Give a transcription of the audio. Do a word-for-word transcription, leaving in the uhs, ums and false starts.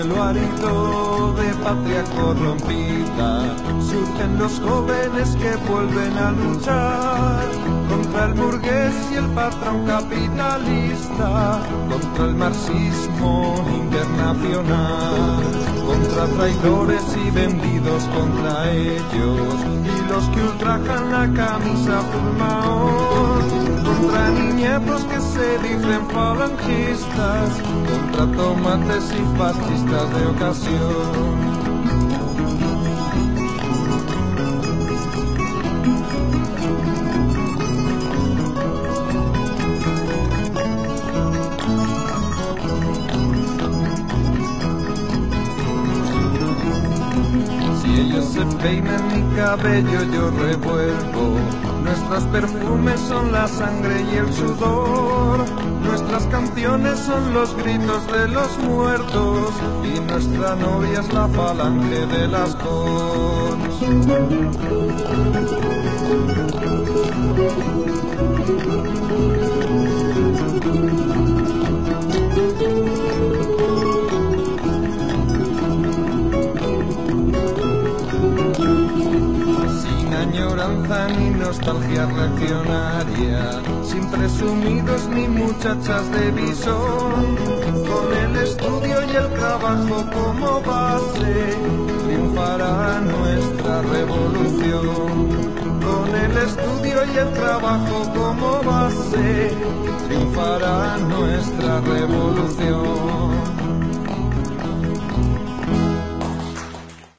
suelo árido de patria corrompida, surgen los jóvenes que vuelven a luchar contra el burgués y el patrón capitalista, contra el marxismo internacional, contra traidores y vendidos contra ellos, y los que ultrajan la camisa azul mahón, contra niñatos que se dicen falangistas, contra tomates y fascistas de ocasión. Ellos se peinan mi cabello, yo revuelvo. Nuestros perfumes son la sangre y el sudor. Nuestras canciones son los gritos de los muertos. Y nuestra novia es la falange de las cons. Añoranza ni nostalgia reaccionaria, sin presumidos ni muchachas de visón, con el estudio y el trabajo como base, triunfará nuestra revolución. Con el estudio y el trabajo como base, triunfará nuestra revolución.